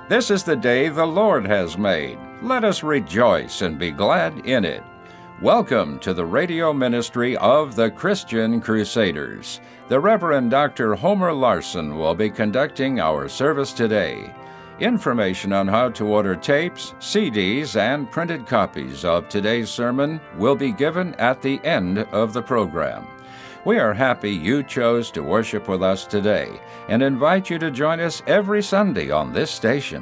This is the day the Lord has made. Let us rejoice and be glad in it. Welcome to the radio ministry of the Christian Crusaders. The Reverend Dr. Homer Larson will be conducting our service today. Information on how to order tapes, CDs, and printed copies of today's sermon will be given at the end of the program. We are happy you chose to worship with us today and invite you to join us every Sunday on this station.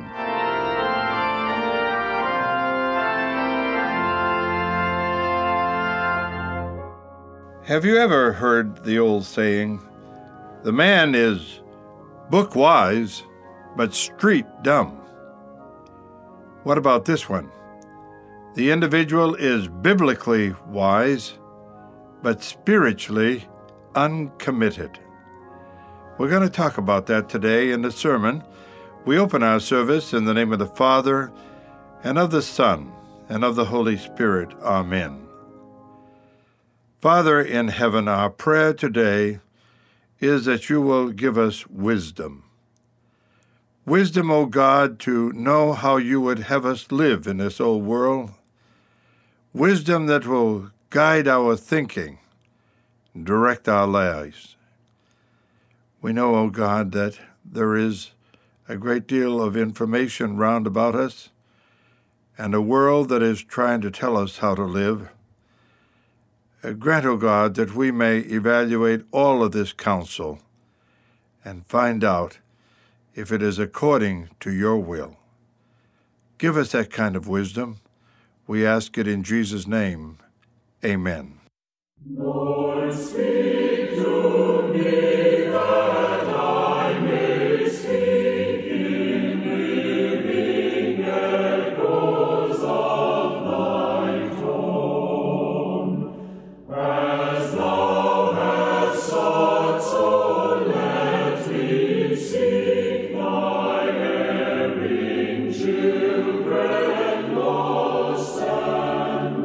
Have you ever heard the old saying, "The man is book wise, but street dumb"? What about this one? "The individual is biblically wise, but spiritually uncommitted." We're going to talk about that today in the sermon. We open our service in the name of the Father, and of the Son, and of the Holy Spirit. Amen. Father in heaven, our prayer today is that you will give us wisdom. Wisdom, O God, to know how you would have us live in this old world. Wisdom that will guide our thinking, direct our lives. We know, O God, that there is a great deal of information round about us and a world that is trying to tell us how to live. Grant, O God, that we may evaluate all of this counsel and find out if it is according to your will. Give us that kind of wisdom. We ask it in Jesus' name. Amen. Lord, speak to me that I may speak in living echoes of thy tone. As thou hast sought, so let me seek thy erring children lost and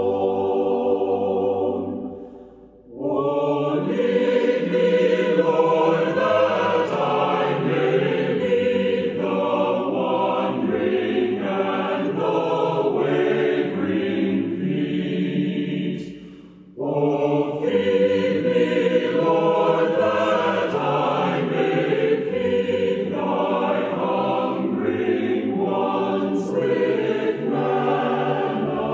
lone. O lead me, Lord, that I may lead the wandering and the wavering feet. O feed me, Lord, that I may feed thy hungering ones with manna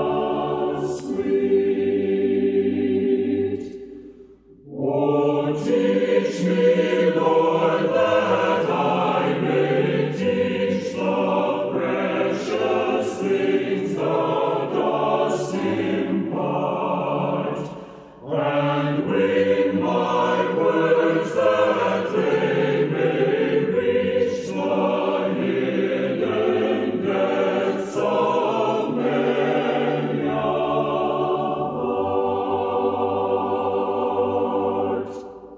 sweet. O teach me, Lord, that I may teach the precious things thou dost impart, and win my words that they may reach the hidden depths of many a heart.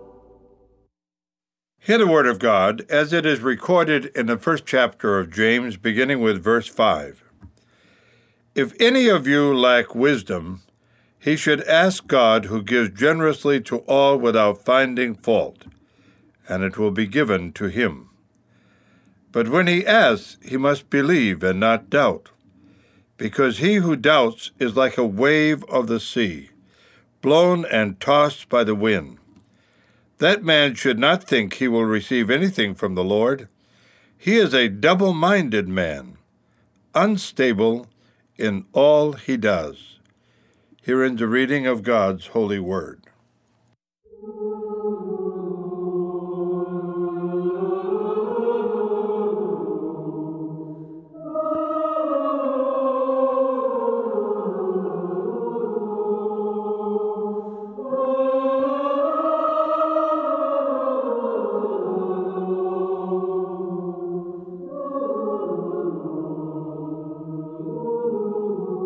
Hear the word of God as it is recorded in the first chapter of James, beginning with verse 5. If any of you lack wisdom, he should ask God, who gives generously to all without finding fault, and it will be given to him. But when he asks, he must believe and not doubt, because he who doubts is like a wave of the sea, blown and tossed by the wind. That man should not think he will receive anything from the Lord. He is a double-minded man, unstable in all he does. Here ends the reading of God's holy word.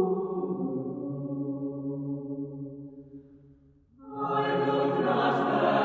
I look not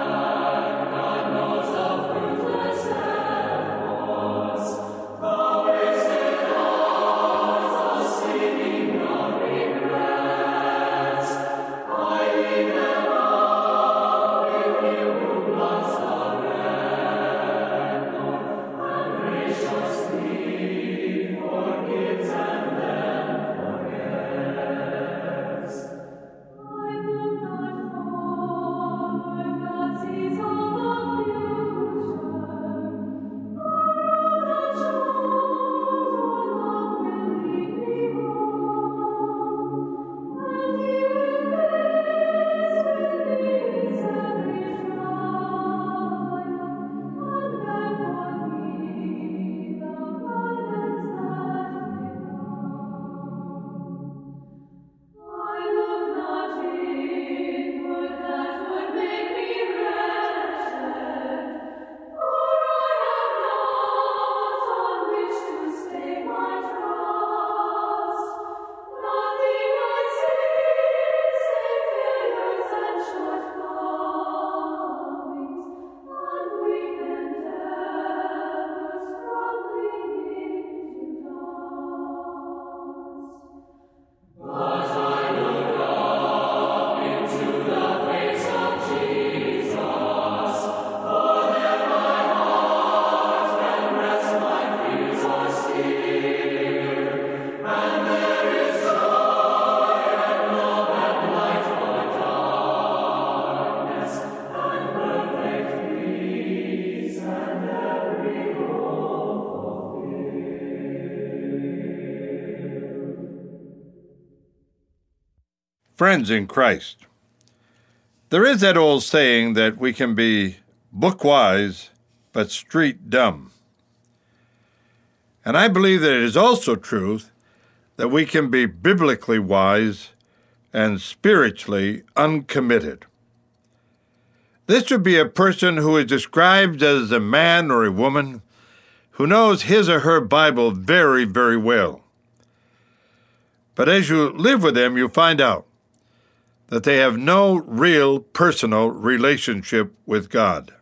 Friends in Christ, there is that old saying that we can be book wise but street dumb. And I believe that it is also true that we can be biblically wise and spiritually uncommitted. This would be a person who is described as a man or a woman who knows his or her Bible very, very well. But as you live with them, you find out that they have no real personal relationship with God.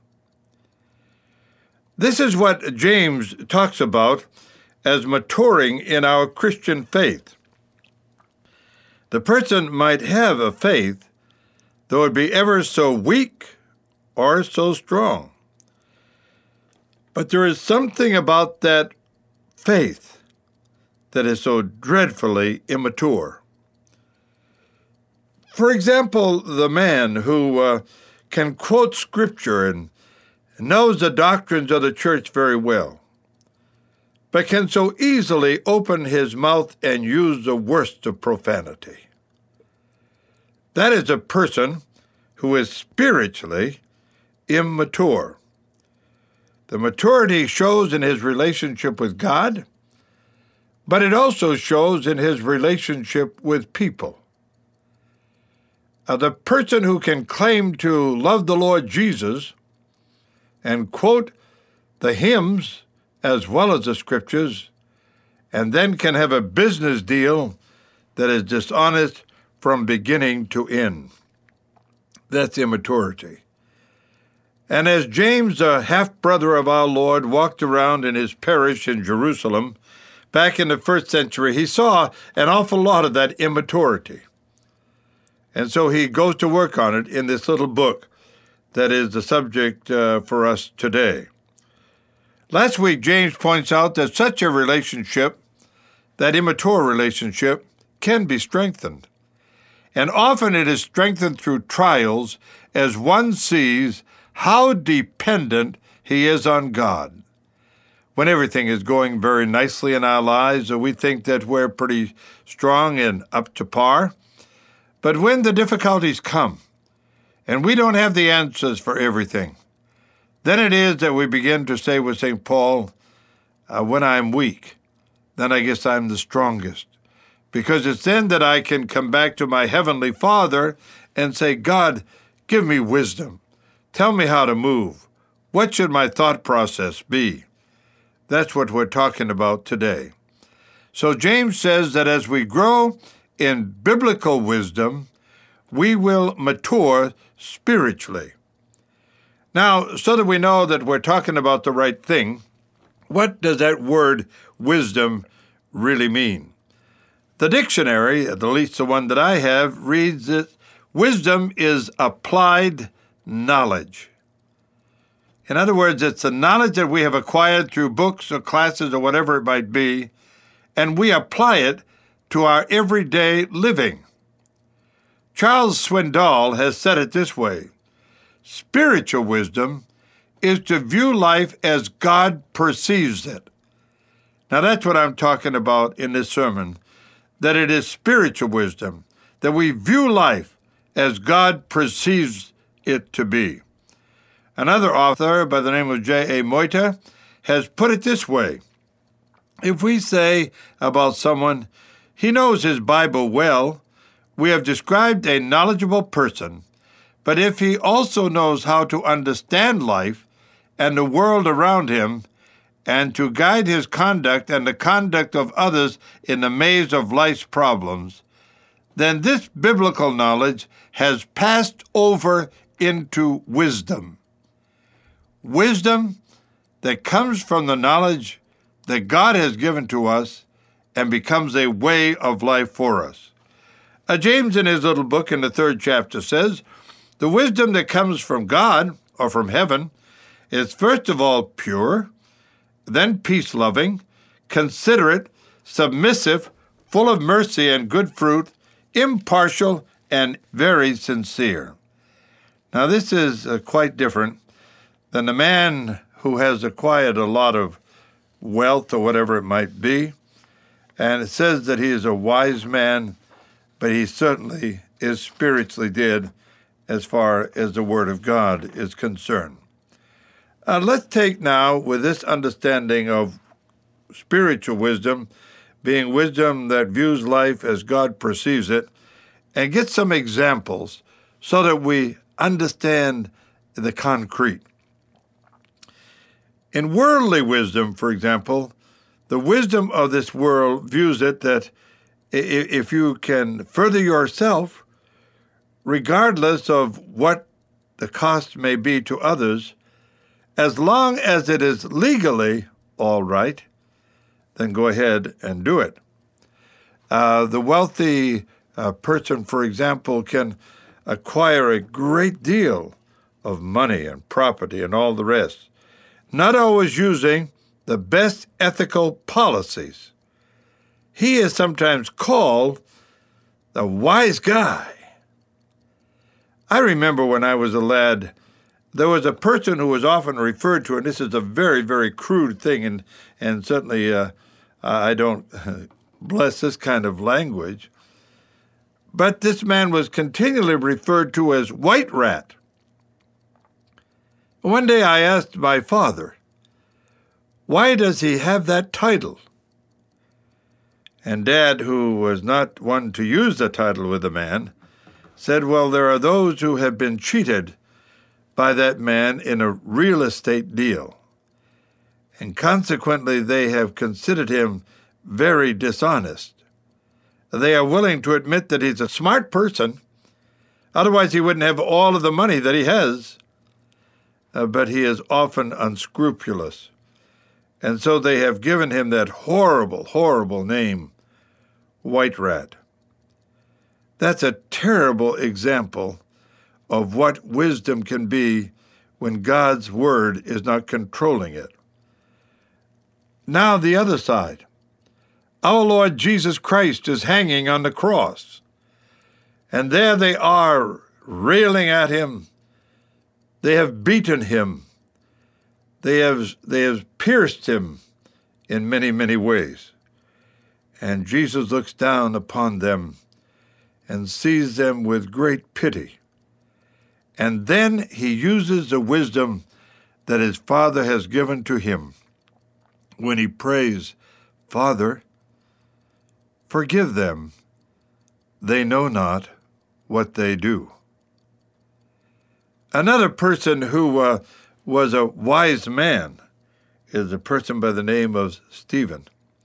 This is what James talks about as maturing in our Christian faith. The person might have a faith, though it be ever so weak or so strong. But there is something about that faith that is so dreadfully immature. For example, the man who can quote Scripture and knows the doctrines of the church very well, but can so easily open his mouth and use the worst of profanity. That is a person who is spiritually immature. The maturity shows in his relationship with God, but it also shows in his relationship with people. The person who can claim to love the Lord Jesus and quote the hymns as well as the Scriptures, and then can have a business deal that is dishonest from beginning to end. That's immaturity. And as James, a half-brother of our Lord, walked around in his parish in Jerusalem back in the first century, he saw an awful lot of that immaturity. And so he goes to work on it in this little book that is the subject for us today. Last week, James points out that such a relationship, that immature relationship, can be strengthened. And often it is strengthened through trials as one sees how dependent he is on God. When everything is going very nicely in our lives, we think that we're pretty strong and up to par. But when the difficulties come, and we don't have the answers for everything, then it is that we begin to say with St. Paul, when I'm weak, then I guess I'm the strongest. Because it's then that I can come back to my Heavenly Father and say, God, give me wisdom. Tell me how to move. What should my thought process be? That's what we're talking about today. So James says that as we grow in biblical wisdom, we will mature spiritually. Now, so that we know that we're talking about the right thing, what does that word wisdom really mean? The dictionary, at least the one that I have, reads that wisdom is applied knowledge. In other words, it's the knowledge that we have acquired through books or classes or whatever it might be, and we apply it to our everyday living. Charles Swindoll has said it this way: spiritual wisdom is to view life as God perceives it. Now that's what I'm talking about in this sermon, that it is spiritual wisdom, that we view life as God perceives it to be. Another author by the name of J.A. Moita has put it this way: if we say about someone, he knows his Bible well, we have described a knowledgeable person, but if he also knows how to understand life and the world around him, and to guide his conduct and the conduct of others in the maze of life's problems, then this biblical knowledge has passed over into wisdom. Wisdom that comes from the knowledge that God has given to us and becomes a way of life for us. James, in his little book in the 3rd chapter, says, the wisdom that comes from God, or from heaven, is first of all pure, then peace-loving, considerate, submissive, full of mercy and good fruit, impartial, and very sincere. Now, this is quite different than the man who has acquired a lot of wealth or whatever it might be, and it says that he is a wise man, but he certainly is spiritually dead as far as the Word of God is concerned. Let's take now, with this understanding of spiritual wisdom, being wisdom that views life as God perceives it, and get some examples so that we understand the concrete. In worldly wisdom, for example, the wisdom of this world views it that if you can further yourself, regardless of what the cost may be to others, as long as it is legally all right, then go ahead and do it. The wealthy person, for example, can acquire a great deal of money and property and all the rest, not always using the best ethical policies. He is sometimes called the wise guy. I remember when I was a lad, there was a person who was often referred to, and this is a very, very crude thing, and certainly I don't bless this kind of language, but this man was continually referred to as White Rat. One day I asked my father, why does he have that title? And Dad, who was not one to use the title with the man, said, well, there are those who have been cheated by that man in a real estate deal, and consequently they have considered him very dishonest. They are willing to admit that he's a smart person, otherwise he wouldn't have all of the money that he has, but he is often unscrupulous. And so they have given him that horrible, horrible name, White Rat. That's a terrible example of what wisdom can be when God's word is not controlling it. Now the other side. Our Lord Jesus Christ is hanging on the cross, and there they are railing at him. They have beaten him. They have pierced him in many, many ways. And Jesus looks down upon them and sees them with great pity. And then he uses the wisdom that his Father has given to him when he prays, Father, forgive them. They know not what they do. Another person who was a wise man is a person by the name of Stephen.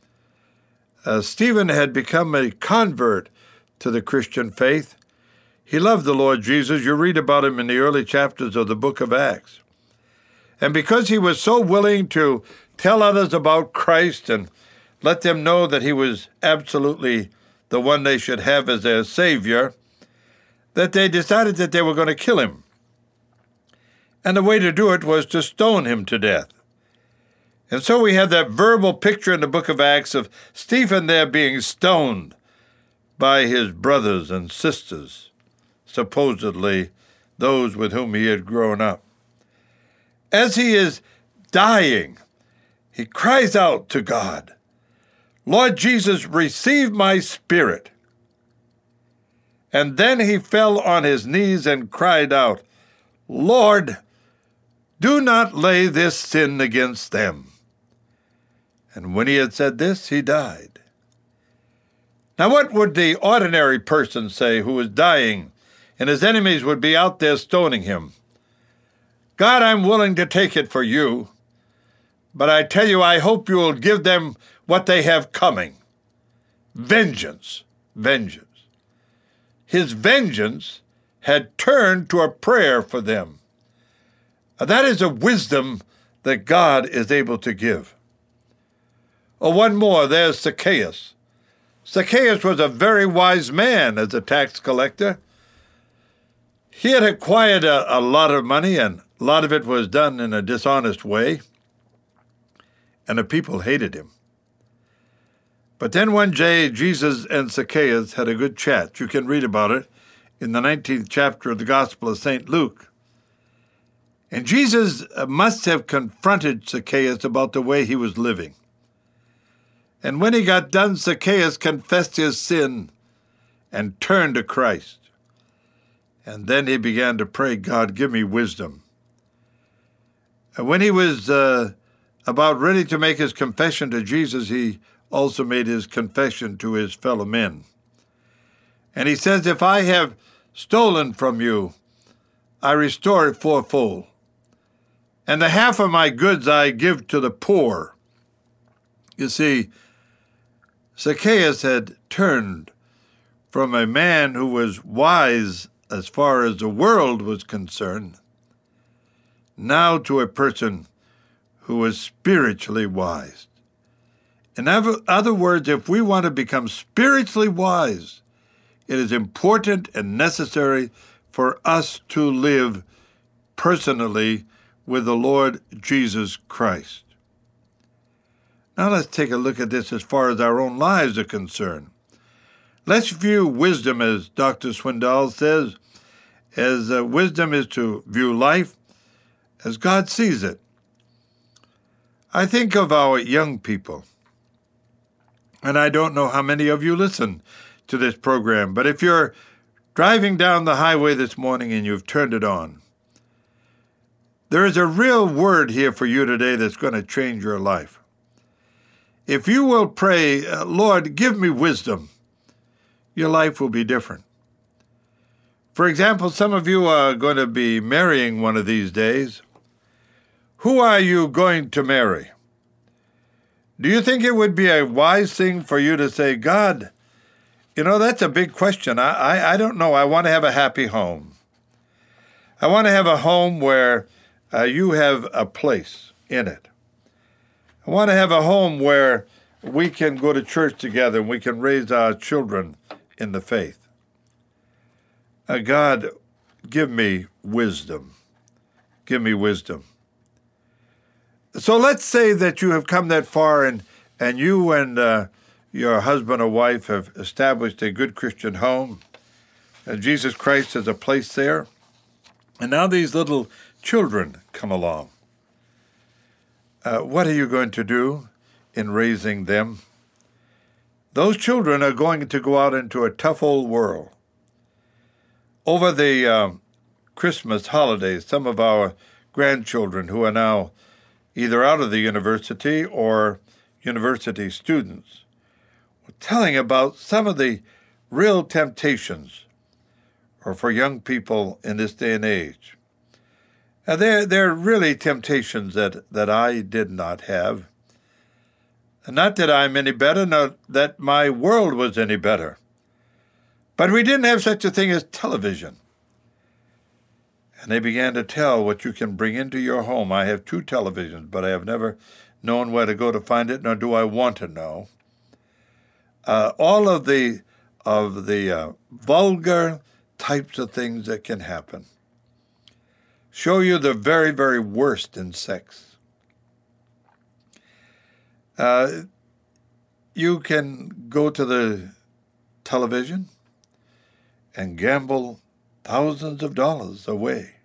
Stephen had become a convert to the Christian faith. He loved the Lord Jesus. You read about him in the early chapters of the book of Acts. And because he was so willing to tell others about Christ and let them know that he was absolutely the one they should have as their Savior, that they decided that they were going to kill him. And the way to do it was to stone him to death. And so we have that verbal picture in the book of Acts of Stephen there being stoned by his brothers and sisters, supposedly those with whom he had grown up. As he is dying, he cries out to God, Lord Jesus, receive my spirit. And then he fell on his knees and cried out, Lord, do not lay this sin against them. And when he had said this, he died. Now, what would the ordinary person say who was dying and his enemies would be out there stoning him? God, I'm willing to take it for you, but I tell you, I hope you will give them what they have coming. Vengeance. Vengeance. His vengeance had turned to a prayer for them. That is a wisdom that God is able to give. Oh, one more, there's Zacchaeus. Zacchaeus was a very wise man as a tax collector. He had acquired a lot of money, and a lot of it was done in a dishonest way, and the people hated him. But then one day, Jesus and Zacchaeus had a good chat. You can read about it in the 19th chapter of the Gospel of St. Luke. And Jesus must have confronted Zacchaeus about the way he was living. And when he got done, Zacchaeus confessed his sin and turned to Christ. And then he began to pray, God, give me wisdom. And when he was about ready to make his confession to Jesus, he also made his confession to his fellow men. And he says, if I have stolen from you, I restore it fourfold. And the half of my goods I give to the poor. You see, Zacchaeus had turned from a man who was wise as far as the world was concerned, now to a person who was spiritually wise. In other words, if we want to become spiritually wise, it is important and necessary for us to live personally with the Lord Jesus Christ. Now let's take a look at this as far as our own lives are concerned. Let's view wisdom, as Dr. Swindoll says, as wisdom is to view life as God sees it. I think of our young people, and I don't know how many of you listen to this program, but if you're driving down the highway this morning and you've turned it on, there is a real word here for you today that's going to change your life. If you will pray, Lord, give me wisdom, your life will be different. For example, some of you are going to be marrying one of these days. Who are you going to marry? Do you think it would be a wise thing for you to say, God, that's a big question. I don't know. I want to have a happy home. I want to have a home where you have a place in it. I want to have a home where we can go to church together and we can raise our children in the faith. God, give me wisdom. Give me wisdom. So let's say that you have come that far and you and your husband or wife have established a good Christian home. And Jesus Christ has a place there. And now these little children come along. What are you going to do in raising them? Those children are going to go out into a tough old world. Over the Christmas holidays, some of our grandchildren who are now either out of the university or university students were telling about some of the real temptations or for young people in this day and age. They're really temptations that I did not have. Not that I'm any better, not that my world was any better. But we didn't have such a thing as television. And they began to tell what you can bring into your home. I have 2 televisions, but I have never known where to go to find it, nor do I want to know. All of the vulgar types of things that can happen. Show you the very, very worst in sex. You can go to the television and gamble thousands of dollars away.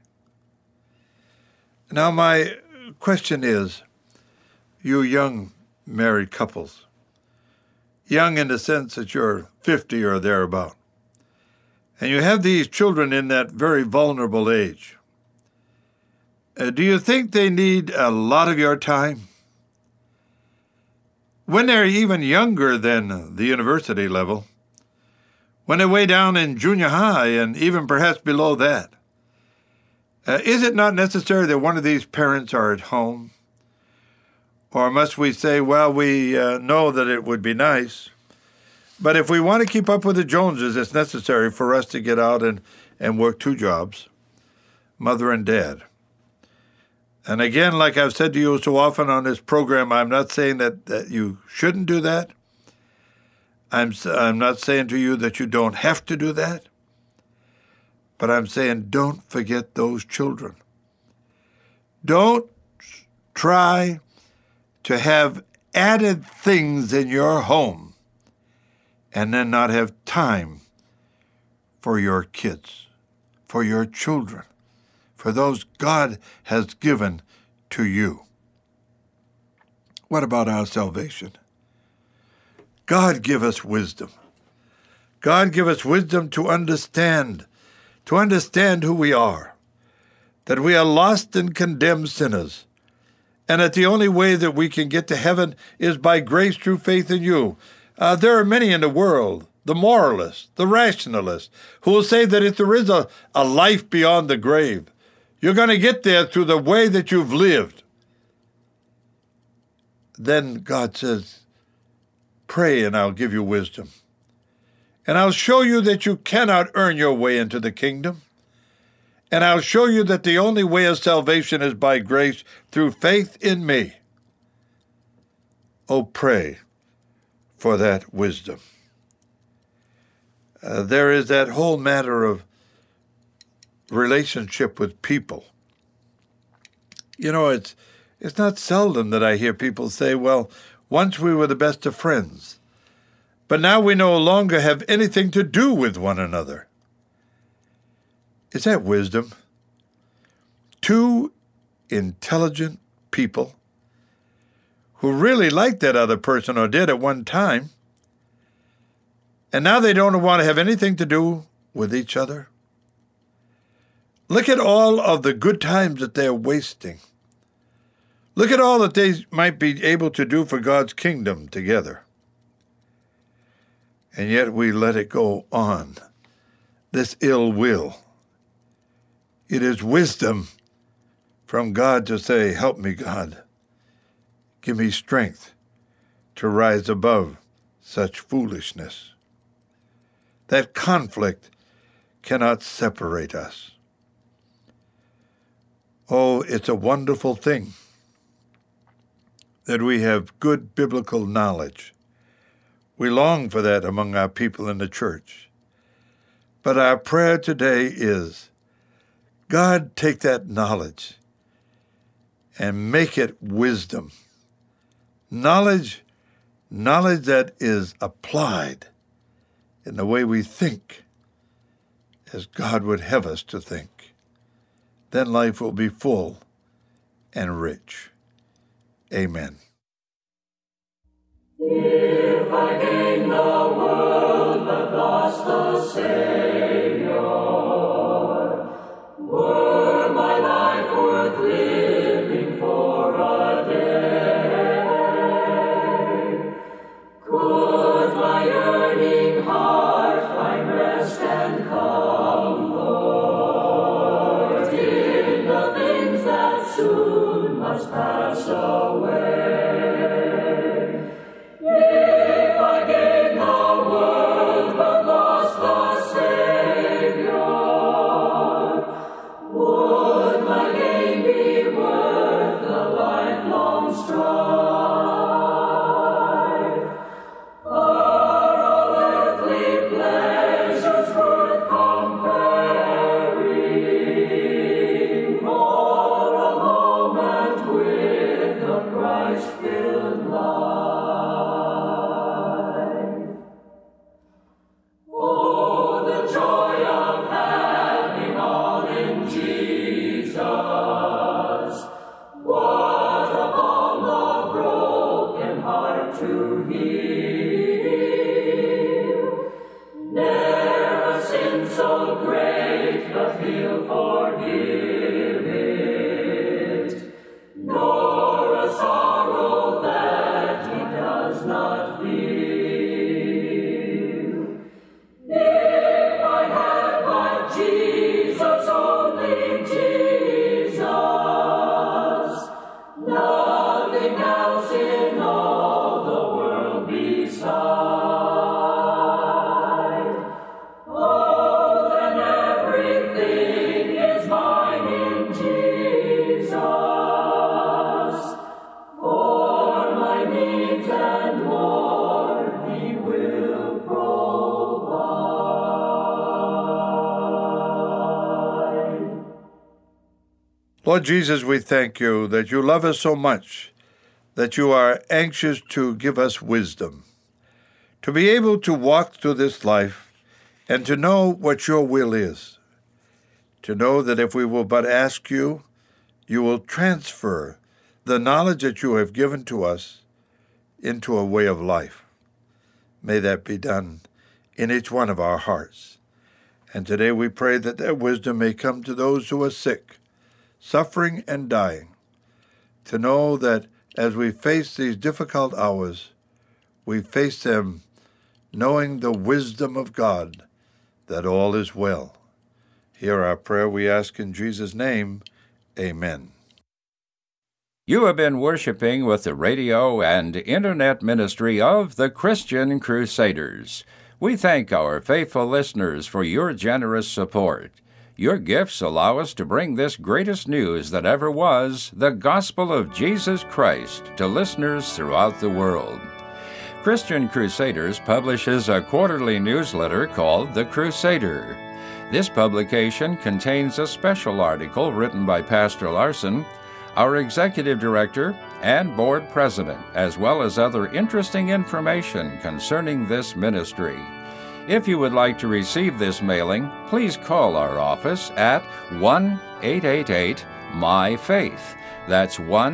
Now, my question is, you young married couples, young in the sense that you're 50 or thereabout, and you have these children in that very vulnerable age, do you think they need a lot of your time? When they're even younger than the university level, when they're way down in junior high and even perhaps below that, is it not necessary that one of these parents are at home? Or must we say, well, we know that it would be nice, but if we want to keep up with the Joneses, it's necessary for us to get out and work 2 jobs, mother and dad. And again, like I've said to you so often on this program, I'm not saying that you shouldn't do that. I'm not saying to you that you don't have to do that. But I'm saying don't forget those children. Don't try to have added things in your home and then not have time for your kids, for your children, for those God has given to you. What about our salvation? God give us wisdom. God, give us wisdom to understand who we are, that we are lost and condemned sinners, and that the only way that we can get to heaven is by grace through faith in you. There are many in the world, the moralists, the rationalists, who will say that if there is a life beyond the grave, you're going to get there through the way that you've lived. Then God says, pray and I'll give you wisdom. And I'll show you that you cannot earn your way into the kingdom. And I'll show you that the only way of salvation is by grace through faith in me. Oh, pray for that wisdom. There is that whole matter of relationship with people. You know, it's not seldom that I hear people say, well, once we were the best of friends, but now we no longer have anything to do with one another. Is that wisdom? Two intelligent people who really liked that other person or did at one time, and now they don't want to have anything to do with each other. Look at all of the good times that they're wasting. Look at all that they might be able to do for God's kingdom together. And yet we let it go on, this ill will. It is wisdom from God to say, help me, God. Give me strength to rise above such foolishness. That conflict cannot separate us. Oh, it's a wonderful thing that we have good biblical knowledge. We long for that among our people in the church. But our prayer today is, God, take that knowledge and make it wisdom. Knowledge that is applied in the way we think as God would have us to think. Then life will be full and rich. Amen. If I gain the world but lost the Savior, were my life worth living for a day? Could my yearning heart find rest and comfort in the things that soon must pass away? If I gain the world but lost the Savior, would my gain be worth the lifelong strife? Are all earthly pleasures worth comparing for a moment with the Christ-filled life? Oh, the joy of having all in Jesus! What a balm the broken heart to heal! Ne'er a sin so great but He'll forgive it, nor a sorrow that He does not feel. If I had but Jesus, only Jesus, nothing else in all the world beside, oh, then everything is mine in Jesus. For my needs and more He will provide. Lord Jesus, we thank you that you love us so much, that you are anxious to give us wisdom, to be able to walk through this life and to know what your will is, to know that if we will but ask you, you will transfer the knowledge that you have given to us into a way of life. May that be done in each one of our hearts. And today we pray that that wisdom may come to those who are sick, suffering, and dying, to know that as we face these difficult hours, we face them knowing the wisdom of God, that all is well. Hear our prayer, we ask in Jesus' name. Amen. You have been worshiping with the radio and internet ministry of the Christian Crusaders. We thank our faithful listeners for your generous support. Your gifts allow us to bring this greatest news that ever was, the gospel of Jesus Christ, to listeners throughout the world. Christian Crusaders publishes a quarterly newsletter called The Crusader. This publication contains a special article written by Pastor Larson, our executive director, and board president, as well as other interesting information concerning this ministry. If you would like to receive this mailing, please call our office at 1-888-MY-FAITH. That's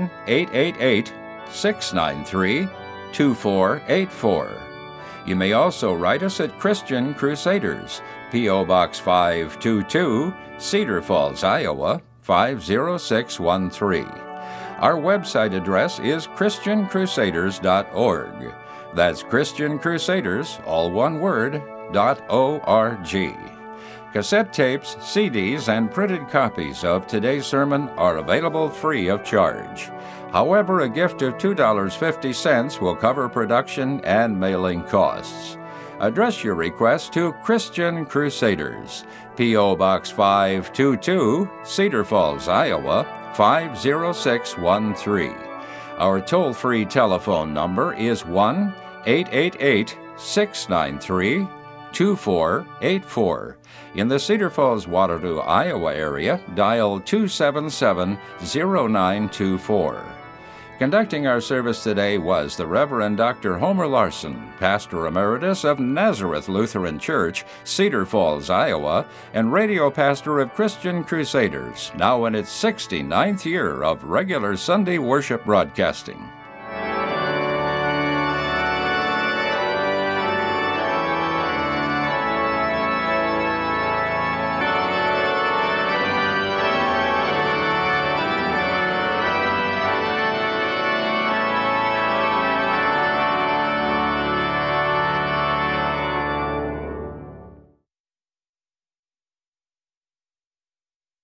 1-888-693-2484. You may also write us at Christian Crusaders, P.O. Box 522, Cedar Falls, Iowa, 50613. Our website address is ChristianCrusaders.org. That's Christian Crusaders, all one word, .org. Cassette tapes, CDs, and printed copies of today's sermon are available free of charge. However, a gift of $2.50 will cover production and mailing costs. Address your request to Christian Crusaders, P.O. Box 522, Cedar Falls, Iowa, 50613. Our toll-free telephone number is 1-888-693-2484. In the Cedar Falls, Waterloo, Iowa area, dial 277-0924. Conducting our service today was the Reverend Dr. Homer Larson, Pastor Emeritus of Nazareth Lutheran Church, Cedar Falls, Iowa, and radio pastor of Christian Crusaders, now in its 69th year of regular Sunday worship broadcasting.